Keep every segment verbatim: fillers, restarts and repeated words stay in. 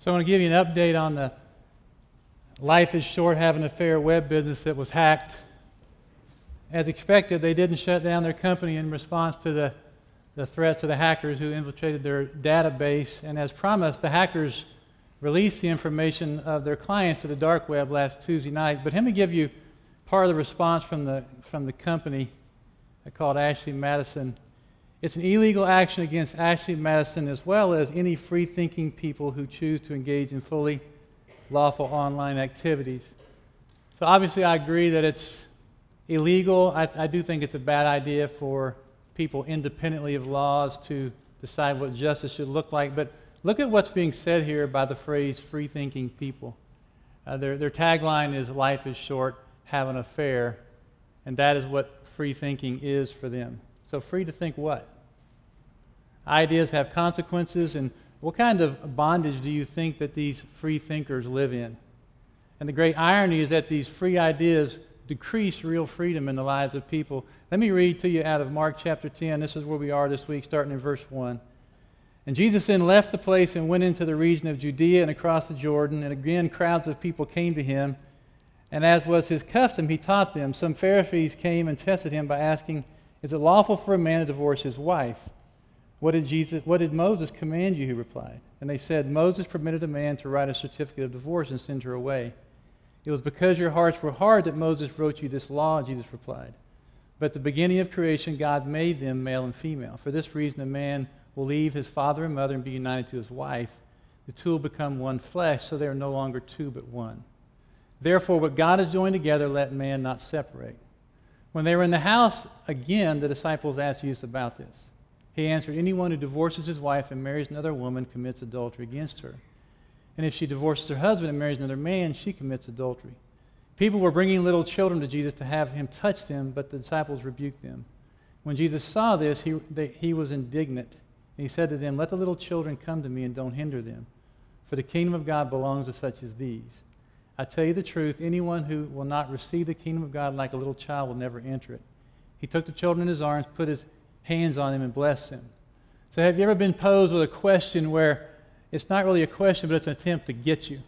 So I want to give you an update on the Life is Short, Have an Affair web business that was hacked. As expected, they didn't shut down their company in response to the, the threats of the hackers who infiltrated their database. And as promised, the hackers released the information of their clients to the dark web last Tuesday night. But let me give you part of the response from the, from the company called Ashley Madison. It's an illegal action against Ashley Madison as well as any free-thinking people who choose to engage in fully lawful online activities. So obviously I agree that it's illegal. I, I do think it's a bad idea for people independently of laws to decide what justice should look like. But look at what's being said here by the phrase free-thinking people. Uh, their, their tagline is life is short, have an affair. And that is what free thinking is for them. So free to think what? Ideas have consequences, and what kind of bondage do you think that these free thinkers live in? And the great irony is that these free ideas decrease real freedom in the lives of people. Let me read to you out of Mark chapter ten. This is where we are this week, starting in verse one. And Jesus then left the place and went into the region of Judea and across the Jordan, and again crowds of people came to him. And as was his custom, he taught them. Some Pharisees came and tested him by asking, "Is it lawful for a man to divorce his wife?" What did Jesus, what did Moses command you? He replied. And they said, "Moses permitted a man to write a certificate of divorce and send her away." "It was because your hearts were hard that Moses wrote you this law," Jesus replied. "But at the beginning of creation, God made them male and female. For this reason, a man will leave his father and mother and be united to his wife. The two will become one flesh, so they are no longer two but one. Therefore, what God has joined together, let man not separate." When they were in the house again, the disciples asked Jesus about this. He answered, "Anyone who divorces his wife and marries another woman commits adultery against her. And if she divorces her husband and marries another man, she commits adultery." People were bringing little children to Jesus to have him touch them, but the disciples rebuked them. When Jesus saw this, he, they, he was indignant. And he said to them, "Let the little children come to me and don't hinder them, for the kingdom of God belongs to such as these. I tell you the truth, anyone who will not receive the kingdom of God like a little child will never enter it." He took the children in his arms, put his hands on them, and blessed them. So have you ever been posed with a question where it's not really a question, but it's an attempt to get you?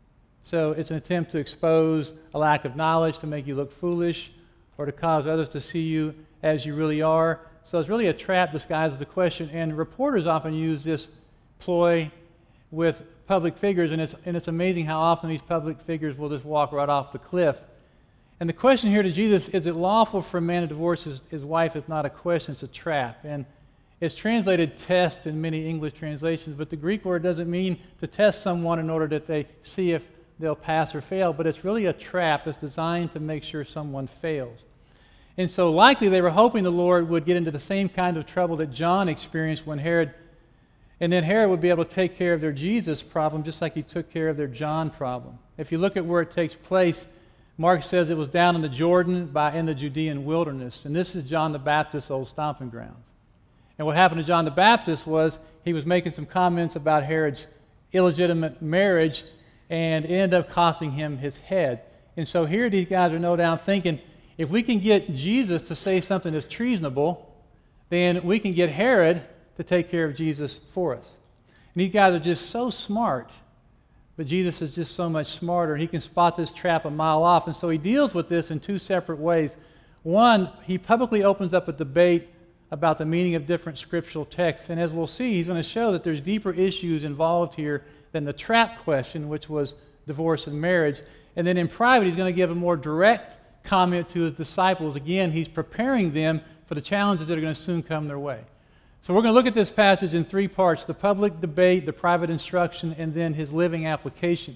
So it's an attempt to expose a lack of knowledge, to make you look foolish, or to cause others to see you as you really are. So it's really a trap disguised as a question, and reporters often use this ploy with public figures, and it's, and it's amazing how often these public figures will just walk right off the cliff. And the question here to Jesus, is it lawful for a man to divorce his, his wife, is not a question, it's a trap. And it's translated test in many English translations, but the Greek word doesn't mean to test someone in order that they see if they'll pass or fail, but it's really a trap. It's designed to make sure someone fails. And so likely they were hoping the Lord would get into the same kind of trouble that John experienced when Herod, and then Herod would be able to take care of their Jesus problem just like he took care of their John problem. If you look at where it takes place, Mark says it was down in the Jordan by in the Judean wilderness. And this is John the Baptist's old stomping grounds. And what happened to John the Baptist was he was making some comments about Herod's illegitimate marriage, and it ended up costing him his head. And so here these guys are no doubt thinking, if we can get Jesus to say something that's treasonable, then we can get Herod to take care of Jesus for us. And these guys are just so smart. But Jesus is just so much smarter. He can spot this trap a mile off. And so he deals with this in two separate ways. One, he publicly opens up a debate about the meaning of different scriptural texts. And as we'll see, he's going to show that there's deeper issues involved here than the trap question, which was divorce and marriage. And then in private, he's going to give a more direct comment to his disciples. Again, he's preparing them for the challenges that are going to soon come their way. So we're going to look at this passage in three parts: the public debate, the private instruction, and then his living application.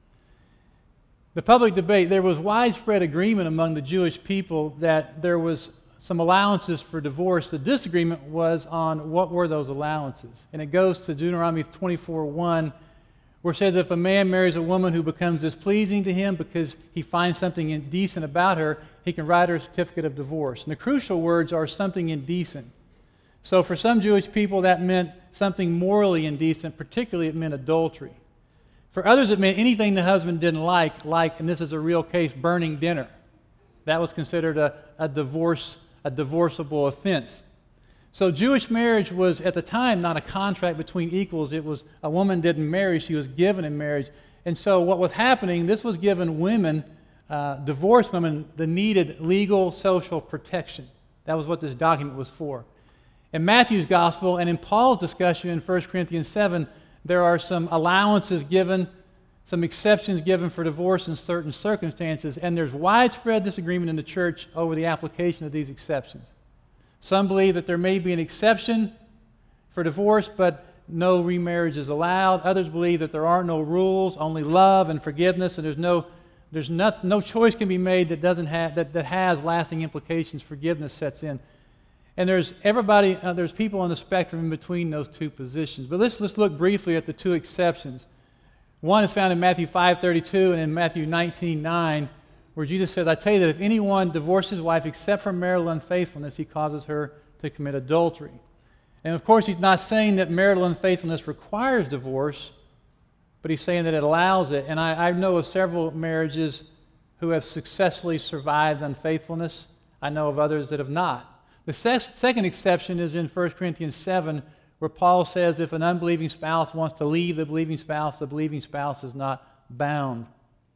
The public debate, there was widespread agreement among the Jewish people that there was some allowances for divorce. The disagreement was on what were those allowances. And it goes to Deuteronomy twenty-four one, where it says if a man marries a woman who becomes displeasing to him because he finds something indecent about her, he can write her a certificate of divorce. And the crucial words are something indecent. So for some Jewish people, that meant something morally indecent, particularly it meant adultery. For others, it meant anything the husband didn't like, like, and this is a real case, burning dinner. That was considered a, a divorce, a divorceable offense. So Jewish marriage was, at the time, not a contract between equals. It was a woman didn't marry, she was given in marriage. And so what was happening, this was giving women, uh, divorced women, the needed legal, social protection. That was what this document was for. In Matthew's gospel and in Paul's discussion in First Corinthians seven, there are some allowances given, some exceptions given for divorce in certain circumstances, and there's widespread disagreement in the church over the application of these exceptions. Some believe that there may be an exception for divorce, but no remarriage is allowed. Others believe that there are no rules, only love and forgiveness, and there's no there's no, no choice can be made that doesn't have that, that has lasting implications. Forgiveness sets in. And there's everybody, uh, there's people on the spectrum in between those two positions. But let's let's look briefly at the two exceptions. One is found in Matthew five thirty-two and in Matthew nineteen nine, where Jesus says, I tell you that if anyone divorces his wife except for marital unfaithfulness, he causes her to commit adultery. And of course, he's not saying that marital unfaithfulness requires divorce, but he's saying that it allows it. And I, I know of several marriages who have successfully survived unfaithfulness. I know of others that have not. The se- second exception is in First Corinthians seven, where Paul says if an unbelieving spouse wants to leave the believing spouse, the believing spouse is not bound.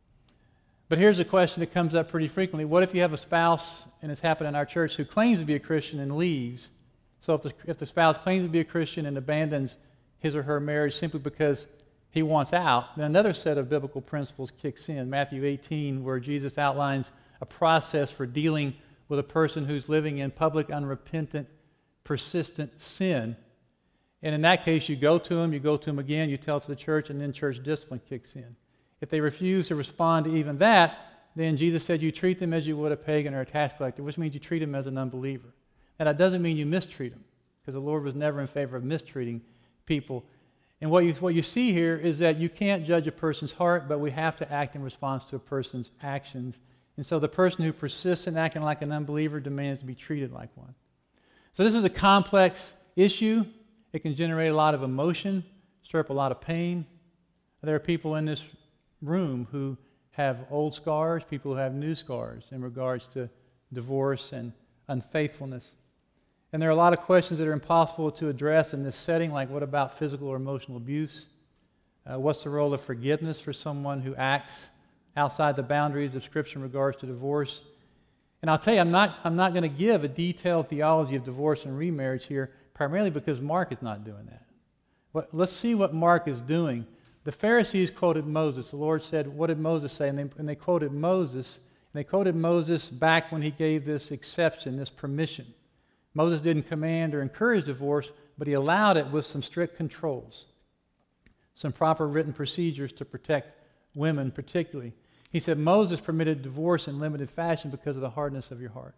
But here's a question that comes up pretty frequently. What if you have a spouse, and it's happened in our church, who claims to be a Christian and leaves? So if the, if the spouse claims to be a Christian and abandons his or her marriage simply because he wants out, then another set of biblical principles kicks in. Matthew eighteen, where Jesus outlines a process for dealing with a person who's living in public, unrepentant, persistent sin. And in that case, you go to them, you go to them again, you tell it to the church, and then church discipline kicks in. If they refuse to respond to even that, then Jesus said you treat them as you would a pagan or a tax collector, which means you treat them as an unbeliever. And that doesn't mean you mistreat them, because the Lord was never in favor of mistreating people. And what you, what you see here is that you can't judge a person's heart, but we have to act in response to a person's actions. And so the person who persists in acting like an unbeliever demands to be treated like one. So this is a complex issue. It can generate a lot of emotion, stir up a lot of pain. There are people in this room who have old scars, people who have new scars in regards to divorce and unfaithfulness. And there are a lot of questions that are impossible to address in this setting, like what about physical or emotional abuse? Uh, what's the role of forgiveness for someone who acts outside the boundaries of Scripture in regards to divorce? And I'll tell you, I'm not, I'm not going to give a detailed theology of divorce and remarriage here, primarily because Mark is not doing that. But let's see what Mark is doing. The Pharisees quoted Moses. The Lord said, what did Moses say? And they, and they quoted Moses, and they quoted Moses back when he gave this exception, this permission. Moses didn't command or encourage divorce, but he allowed it with some strict controls, some proper written procedures to protect women particularly. He said Moses permitted divorce in limited fashion because of the hardness of your heart.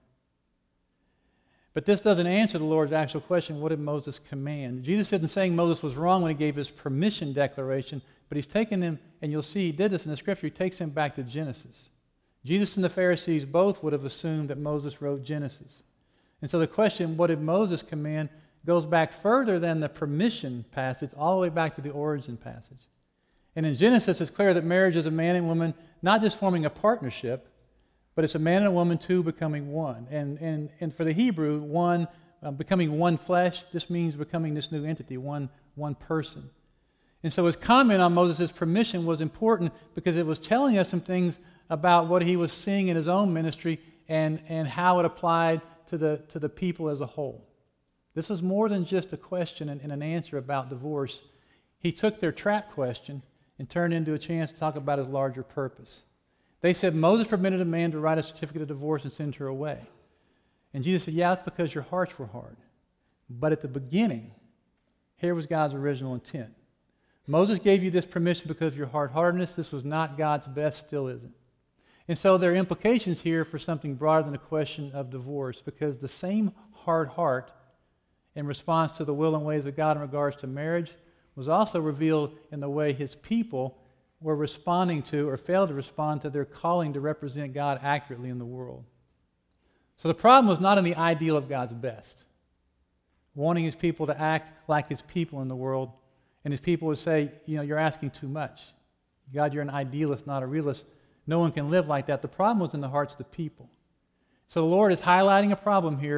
But this doesn't answer the Lord's actual question, what did Moses command? Jesus isn't saying Moses was wrong when he gave his permission declaration, but he's taken him, and you'll see he did this in the Scripture, he takes him back to Genesis. Jesus and the Pharisees both would have assumed that Moses wrote Genesis. And so the question, what did Moses command, goes back further than the permission passage, all the way back to the origin passage. And in Genesis, it's clear that marriage is a man and woman not just forming a partnership, but it's a man and a woman, two becoming one. And, and, and for the Hebrew, one, uh, becoming one flesh, this means becoming this new entity, one, one person. And so his comment on Moses' permission was important because it was telling us some things about what he was seeing in his own ministry and, and how it applied to the, to the people as a whole. This was more than just a question and, and an answer about divorce. He took their trap question and turned it into a chance to talk about his larger purpose. They said, Moses permitted a man to write a certificate of divorce and send her away. And Jesus said, yeah, that's because your hearts were hard. But at the beginning, here was God's original intent. Moses gave you this permission because of your hard-heartedness. This was not God's best, still isn't. And so there are implications here for something broader than a question of divorce, because the same hard heart in response to the will and ways of God in regards to marriage was also revealed in the way his people were responding to or failed to respond to their calling to represent God accurately in the world. So the problem was not in the ideal of God's best, wanting his people to act like his people in the world, and his people would say, you know, you're asking too much. God, you're an idealist, not a realist. No one can live like that. The problem was in the hearts of the people. So the Lord is highlighting a problem here,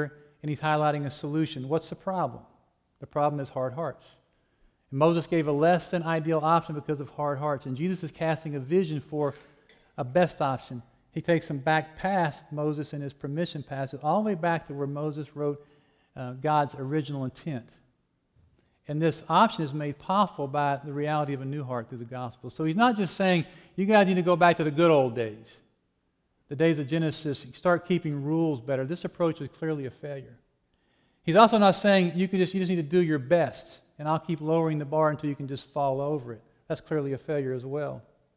and he's highlighting a solution. What's the problem? The problem is hard hearts. And Moses gave a less than ideal option because of hard hearts, and Jesus is casting a vision for a best option. He takes them back past Moses and his permission passage, all the way back to where Moses wrote uh, God's original intent. And this option is made possible by the reality of a new heart through the gospel. So he's not just saying, you guys need to go back to the good old days, the days of Genesis, start keeping rules better. This approach is clearly a failure. He's also not saying you can just you just need to do your best, and I'll keep lowering the bar until you can just fall over it. That's clearly a failure as well.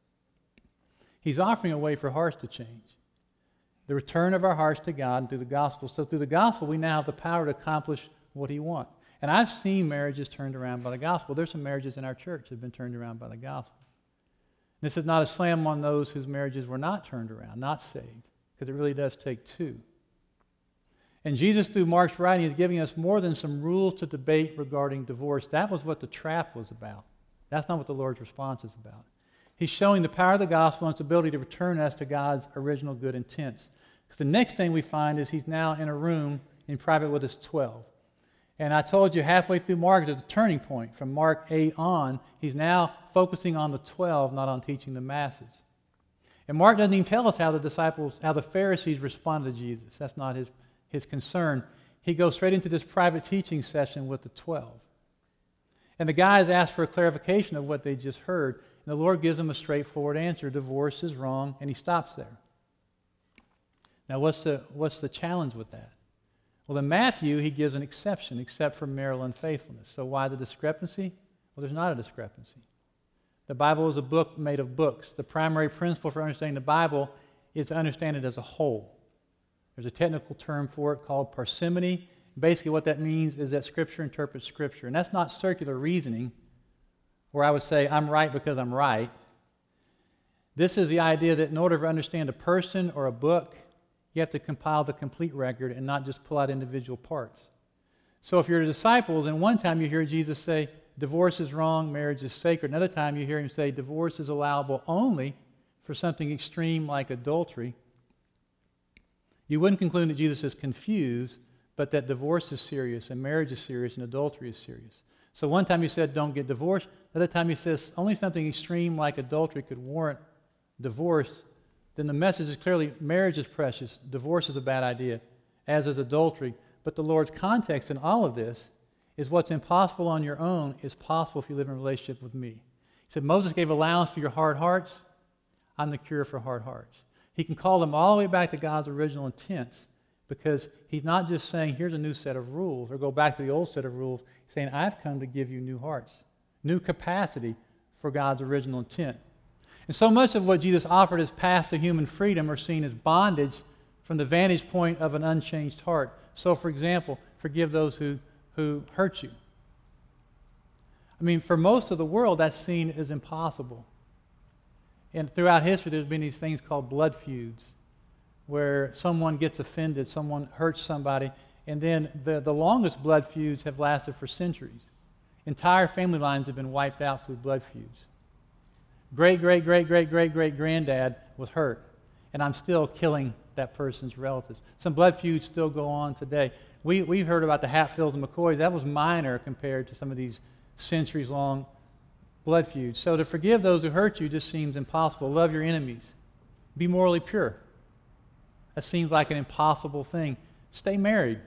He's offering a way for hearts to change. The return of our hearts to God and through the gospel. So through the gospel, we now have the power to accomplish what he wants. And I've seen marriages turned around by the gospel. There's some marriages in our church that have been turned around by the gospel. This is not a slam on those whose marriages were not turned around, not saved, because it really does take two. And Jesus, through Mark's writing, is giving us more than some rules to debate regarding divorce. That was what the trap was about. That's not what the Lord's response is about. He's showing the power of the gospel and its ability to return us to God's original good intents. Because the next thing we find is he's now in a room in private with his twelve. And I told you halfway through Mark, there's a turning point. From Mark eight on, he's now focusing on the twelve, not on teaching the masses. And Mark doesn't even tell us how the disciples, how the Pharisees responded to Jesus. That's not his, his concern. He goes straight into this private teaching session with the twelve. And the guys ask for a clarification of what they just heard. And the Lord gives them a straightforward answer. Divorce is wrong, and he stops there. Now, what's the, what's the challenge with that? Well, in Matthew, he gives an exception, except for marital unfaithfulness. So why the discrepancy? Well, there's not a discrepancy. The Bible is a book made of books. The primary principle for understanding the Bible is to understand it as a whole. There's a technical term for it called parsimony. Basically, what that means is that Scripture interprets Scripture. And that's not circular reasoning, where I would say, I'm right because I'm right. This is the idea that in order to understand a person or a book, you have to compile the complete record and not just pull out individual parts. So if you're disciples, and one time you hear Jesus say, divorce is wrong, marriage is sacred. Another time you hear him say, divorce is allowable only for something extreme like adultery. You wouldn't conclude that Jesus is confused, but that divorce is serious, and marriage is serious, and adultery is serious. So one time he said, don't get divorced. Another time he says, only something extreme like adultery could warrant divorce. Then the message is clearly, marriage is precious, divorce is a bad idea, as is adultery. But the Lord's context in all of this is what's impossible on your own is possible if you live in a relationship with me. He said, Moses gave allowance for your hard hearts. I'm the cure for hard hearts. He can call them all the way back to God's original intents, because he's not just saying, here's a new set of rules, or go back to the old set of rules. He's saying, I've come to give you new hearts, new capacity for God's original intent. And so much of what Jesus offered as paths to human freedom are seen as bondage from the vantage point of an unchanged heart. So, for example, forgive those who, who hurt you. I mean, for most of the world, that's seen as impossible. And throughout history, there's been these things called blood feuds, where someone gets offended, someone hurts somebody, and then the, the longest blood feuds have lasted for centuries. Entire family lines have been wiped out through blood feuds. Great, great, great, great, great, great granddad was hurt, and I'm still killing that person's relatives. Some blood feuds still go on today. We, we've heard about the Hatfields and McCoys. That was minor compared to some of these centuries-long blood feuds. So to forgive those who hurt you just seems impossible. Love your enemies. Be morally pure. That seems like an impossible thing. Stay married.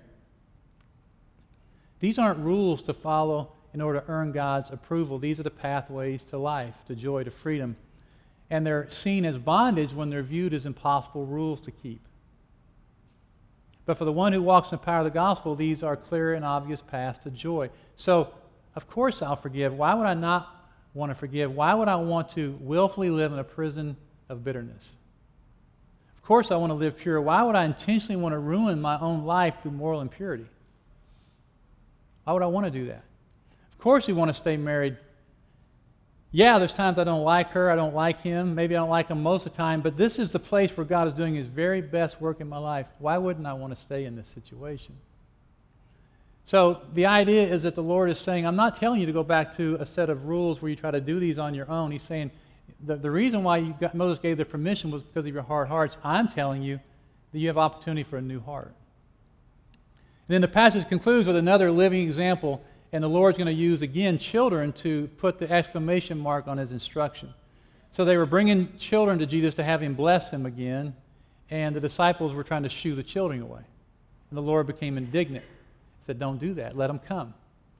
These aren't rules to follow in order to earn God's approval. These are the pathways to life, to joy, to freedom. And they're seen as bondage when they're viewed as impossible rules to keep. But for the one who walks in the power of the gospel, these are clear and obvious paths to joy. So, of course I'll forgive. Why would I not want to forgive? Why would I want to willfully live in a prison of bitterness? Of course I want to live pure. Why would I intentionally want to ruin my own life through moral impurity? Why would I want to do that? Of course we want to stay married. Yeah, there's times I don't like her, I don't like him, maybe I don't like him most of the time, but this is the place where God is doing his very best work in my life. Why wouldn't I want to stay in this situation? So the idea is that the Lord is saying, I'm not telling you to go back to a set of rules where you try to do these on your own. He's saying, the, the reason why you got, Moses gave the permission was because of your hard hearts. I'm telling you that you have opportunity for a new heart. then the passage concludes with another living example, and the Lord's going to use again children to put the exclamation mark on his instruction. So they were bringing children to Jesus to have him bless them again, and the disciples were trying to shoo the children away. And the Lord became indignant. He said, don't do that. Let them come.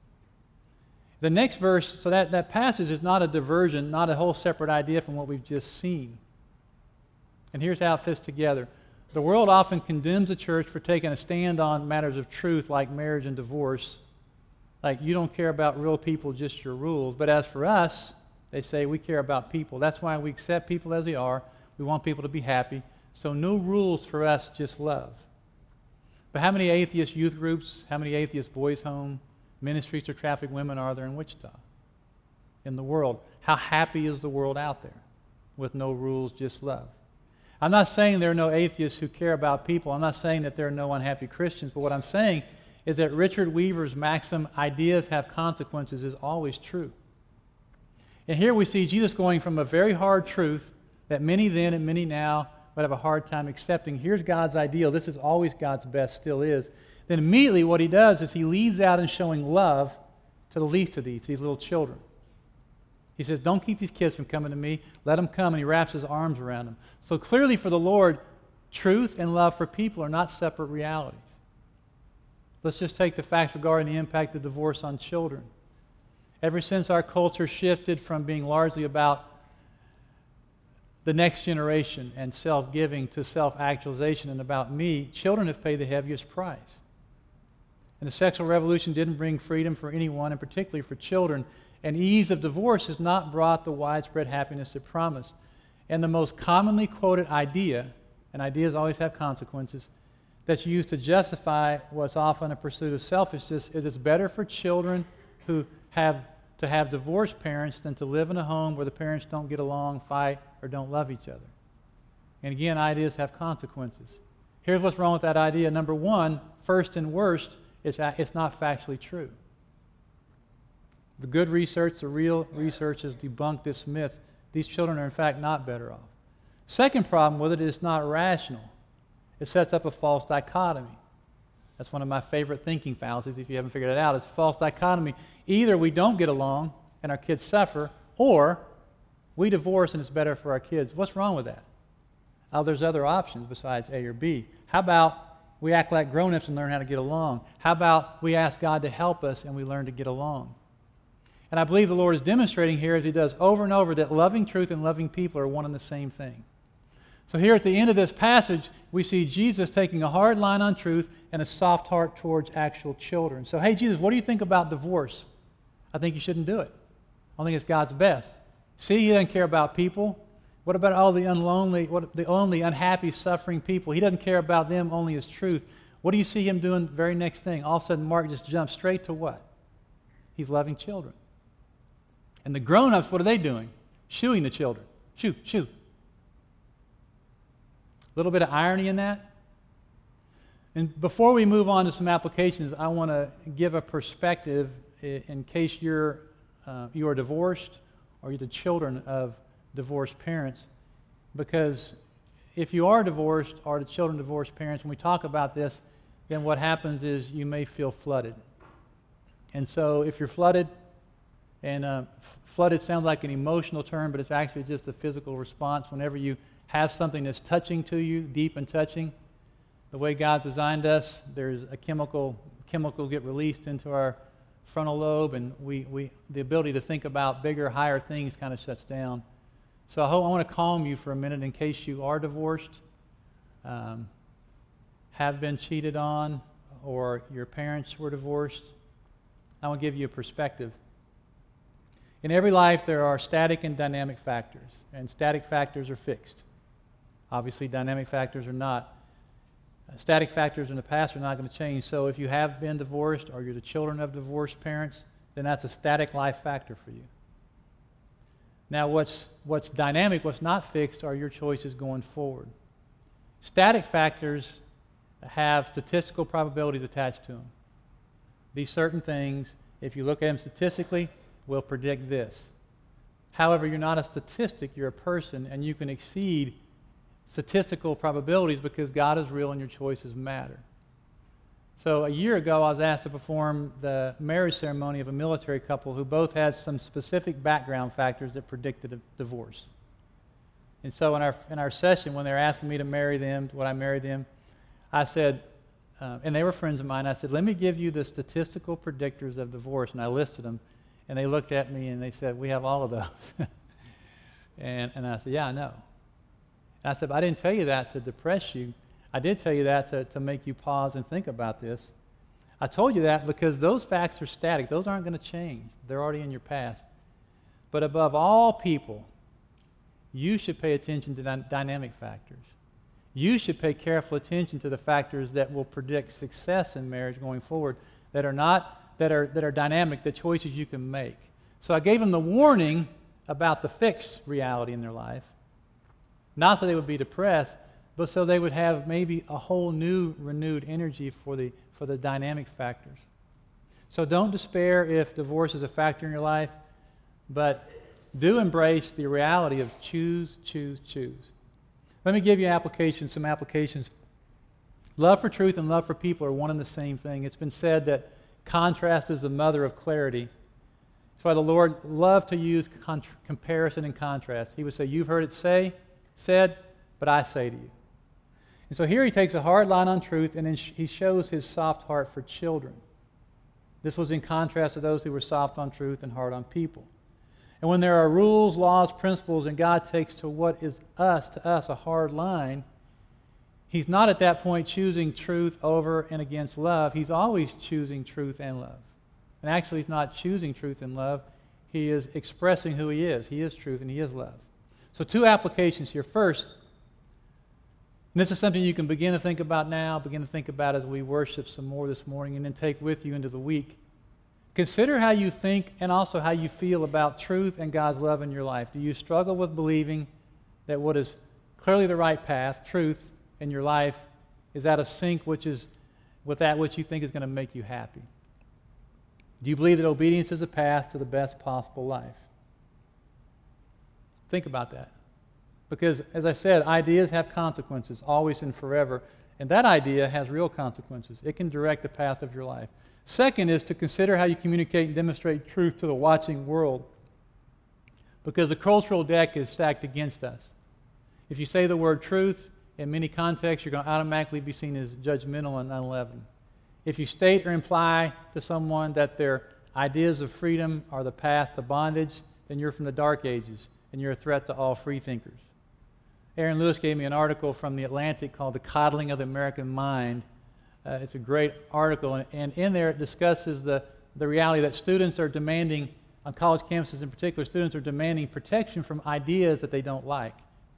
The next verse, so that, that passage is not a diversion, not a whole separate idea from what we've just seen. And here's how it fits together. The world often condemns the church for taking a stand on matters of truth like marriage and divorce. Like, you don't care about real people, just your rules. But as for us, they say we care about people. That's why we accept people as they are. We want people to be happy. So no rules for us, just love. But how many atheist youth groups, how many atheist boys' home ministries to traffic women are there in Wichita? In the world. How happy is the world out there with no rules, just love? I'm not saying there are no atheists who care about people. I'm not saying that there are no unhappy Christians. But what I'm saying is that Richard Weaver's maxim, ideas have consequences, is always true. And here we see Jesus going from a very hard truth that many then and many now would have a hard time accepting. Here's God's ideal. This is always God's best, still is. Then immediately what he does is he leads out in showing love to the least of these, these little children. He says, don't keep these kids from coming to me. Let them come, and he wraps his arms around them. So clearly for the Lord, truth and love for people are not separate realities. Let's just take the facts regarding the impact of divorce on children. Ever since our culture shifted from being largely about the next generation and self-giving to self-actualization and about me, children have paid the heaviest price. And the sexual revolution didn't bring freedom for anyone, and particularly for children. And ease of divorce has not brought the widespread happiness it promised. And the most commonly quoted idea, and ideas always have consequences, that's used to justify what's often a pursuit of selfishness is it's better for children who have to have divorced parents than to live in a home where the parents don't get along, fight, or don't love each other. And again, ideas have consequences. Here's what's wrong with that idea. Number one, first and worst, it's, it's not factually true. The good research, the real research has debunked this myth. These children are in fact not better off. Second problem with it is not rational. It sets up a false dichotomy. That's one of my favorite thinking fallacies, if you haven't figured it out. It's a false dichotomy. Either we don't get along and our kids suffer, or we divorce and it's better for our kids. What's wrong with that? Oh, there's other options besides A or B. How about we act like grown-ups and learn how to get along? How about we ask God to help us and we learn to get along? And I believe the Lord is demonstrating here, as he does over and over, that loving truth and loving people are one and the same thing. So here at the end of this passage, we see Jesus taking a hard line on truth and a soft heart towards actual children. So, hey, Jesus, what do you think about divorce? I think you shouldn't do it. I think it's God's best. See, he doesn't care about people. What about all the unlonely, what, the only unhappy, suffering people? He doesn't care about them only as truth. What do you see him doing the very next thing? All of a sudden, Mark just jumps straight to what? He's loving children. And the grown-ups, what are they doing? Shooing the children. Shoo, shoo. A little bit of irony in that. And before we move on to some applications, I want to give a perspective in case you're uh, you are divorced or you're the children of divorced parents. Because if you are divorced or the children of divorced parents, when we talk about this, then what happens is you may feel flooded. And so if you're flooded, and uh, flooded sounds like an emotional term, but it's actually just a physical response. Whenever you have something that's touching to you, deep and touching, the way God's designed us, there's a chemical chemical get released into our frontal lobe, and we, we the ability to think about bigger, higher things kind of shuts down. So I hope I want to calm you for a minute in case you are divorced, um, have been cheated on, or your parents were divorced. I want to give you a perspective. In every life, there are static and dynamic factors, and static factors are fixed. Obviously, dynamic factors are not. Uh, static factors in the past are not going to change. So if you have been divorced or you're the children of divorced parents, then that's a static life factor for you. Now, what's, what's dynamic, what's not fixed, are your choices going forward. Static factors have statistical probabilities attached to them. These certain things, if you look at them statistically, will predict this. However, you're not a statistic, you're a person, and you can exceed statistical probabilities because God is real and your choices matter. So a year ago, I was asked to perform the marriage ceremony of a military couple who both had some specific background factors that predicted a divorce. And so in our in our session, when they were asking me to marry them, would I marry them, I said, uh, and they were friends of mine, I said, let me give you the statistical predictors of divorce, and I listed them. And they looked at me and they said, we have all of those. and, and I said, yeah, I know. And I said, but I didn't tell you that to depress you. I did tell you that to, to make you pause and think about this. I told you that because those facts are static. Those aren't going to change. They're already in your past. But above all people, you should pay attention to dy- dynamic factors. You should pay careful attention to the factors that will predict success in marriage going forward, that are not that are that are dynamic, the choices you can make. So I gave them the warning about the fixed reality in their life, not so they would be depressed, but so they would have maybe a whole new, renewed energy for the for the dynamic factors. So don't despair if divorce is a factor in your life, but do embrace the reality of choose, choose, choose. Let me give you applications, some applications. Love for truth and love for people are one and the same thing. It's been said that contrast is the mother of clarity. That's why the Lord loved to use con- comparison and contrast. He would say, you've heard it say, said, but I say to you. And so here he takes a hard line on truth, and then sh- he shows his soft heart for children. This was in contrast to those who were soft on truth and hard on people. And when there are rules, laws, principles, and God takes to what is us, to us, a hard line, he's not at that point choosing truth over and against love. He's always choosing truth and love. And actually, he's not choosing truth and love. He is expressing who he is. He is truth and he is love. So two applications here. First, and this is something you can begin to think about now, begin to think about as we worship some more this morning, and then take with you into the week. Consider how you think and also how you feel about truth and God's love in your life. Do you struggle with believing that what is clearly the right path, truth, in your life is out of sync which is with that which you think is going to make you happy? Do you believe that obedience is a path to the best possible life? Think about that. Because, as I said, ideas have consequences, always and forever. And that idea has real consequences. It can direct the path of your life. Second is to consider how you communicate and demonstrate truth to the watching world. Because the cultural deck is stacked against us. If you say the word truth, in many contexts, you're going to automatically be seen as judgmental and unleavened. If you state or imply to someone that their ideas of freedom are the path to bondage, then you're from the dark ages, and you're a threat to all free thinkers. Aaron Lewis gave me an article from The Atlantic called The Coddling of the American Mind. Uh, it's a great article, and, and in there it discusses the, the reality that students are demanding, on college campuses in particular, students are demanding protection from ideas that they don't like.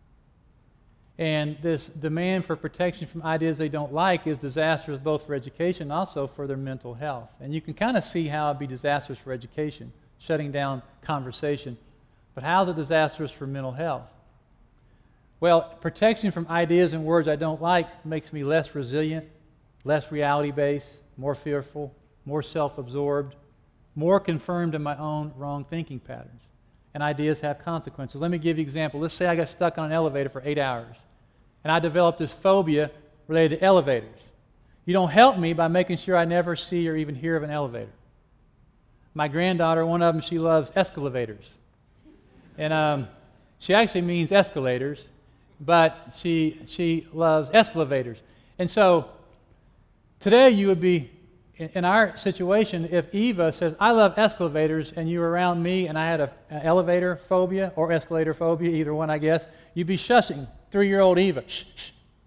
And this demand for protection from ideas they don't like is disastrous both for education and also for their mental health. And you can kind of see how it would be disastrous for education, shutting down conversation. But how is it disastrous for mental health? Well, protection from ideas and words I don't like makes me less resilient, less reality-based, more fearful, more self-absorbed, more confirmed in my own wrong thinking patterns. And ideas have consequences. Let me give you an example. Let's say I got stuck on an elevator for eight hours, and I developed this phobia related to elevators. You don't help me by making sure I never see or even hear of an elevator. My granddaughter, one of them, she loves escalavators. And um, she actually means escalators, but she she loves escalators. And so today you would be, in our situation, if Eva says, I love escalators, and you were around me and I had a, an elevator phobia or escalator phobia, either one I guess, you'd be shushing three-year-old Eva. Shh, shh.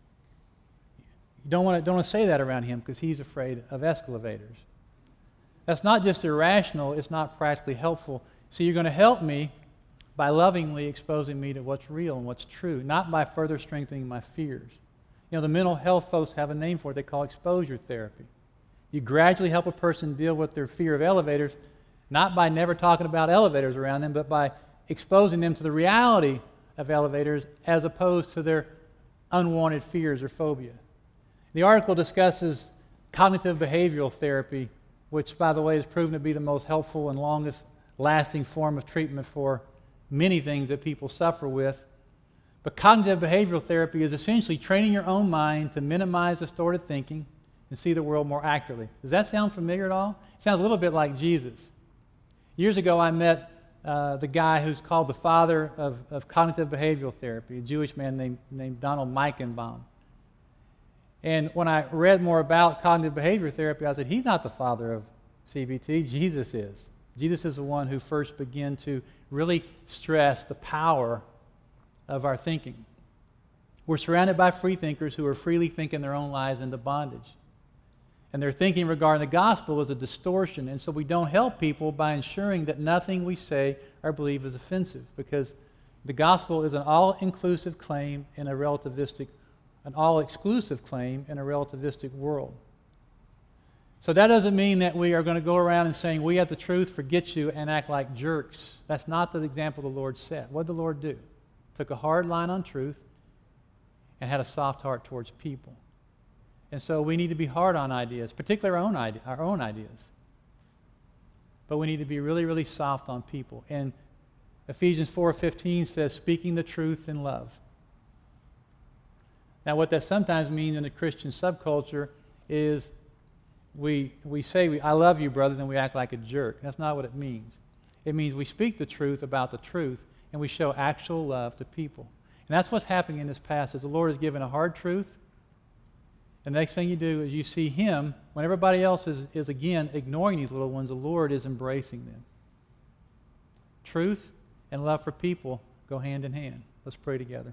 You don't want to don't want to say that around him because he's afraid of escalators. That's not just irrational, it's not practically helpful. So you're going to help me by lovingly exposing me to what's real and what's true, not by further strengthening my fears. You know, the mental health folks have a name for it. They call exposure therapy. You gradually help a person deal with their fear of elevators, not by never talking about elevators around them, but by exposing them to the reality of elevators as opposed to their unwanted fears or phobia. The article discusses cognitive behavioral therapy, which, by the way, has proven to be the most helpful and longest lasting form of treatment for many things that people suffer with. But cognitive behavioral therapy is essentially training your own mind to minimize distorted thinking, and see the world more accurately. Does that sound familiar at all? It sounds a little bit like Jesus. Years ago, I met uh, the guy who's called the father of, of cognitive behavioral therapy, a Jewish man named, named Donald Meichenbaum. And when I read more about cognitive behavior therapy, I said, he's not the father of C B T, Jesus is. Jesus is the one who first began to really stress the power of our thinking. We're surrounded by free thinkers who are freely thinking their own lives into bondage. And their thinking regarding the gospel is a distortion, and so we don't help people by ensuring that nothing we say or believe is offensive, because the gospel is an all-inclusive claim in a relativistic an all-exclusive claim in a relativistic world. So that doesn't mean that we are going to go around and saying, we have the truth, forget you, and act like jerks. That's not the example the Lord set. What did the Lord do? Took a hard line on truth and had a soft heart towards people. And so we need to be hard on ideas, particularly our own, ide- our own ideas. But we need to be really, really soft on people. And Ephesians four fifteen says, speaking the truth in love. Now, what that sometimes means in the Christian subculture is we, we say, we, I love you, brother, then we act like a jerk. That's not what it means. It means we speak the truth about the truth, and we show actual love to people. And that's what's happening in this passage. The Lord has given a hard truth, and the next thing you do is you see Him, when everybody else is, is again, ignoring these little ones, the Lord is embracing them. Truth and love for people go hand in hand. Let's pray together.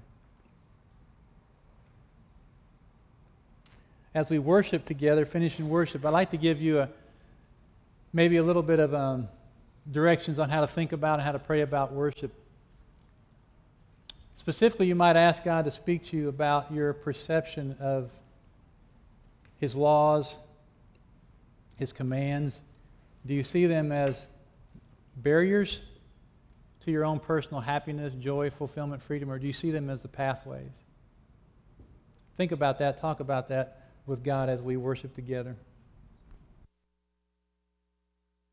As we worship together, finish in worship, I'd like to give you a maybe a little bit of um, directions on how to think about and how to pray about worship. Specifically, you might ask God to speak to you about your perception of His laws, His commands. Do you see them as barriers to your own personal happiness, joy, fulfillment, freedom, or do you see them as the pathways? Think about that. Talk about that with God as we worship together.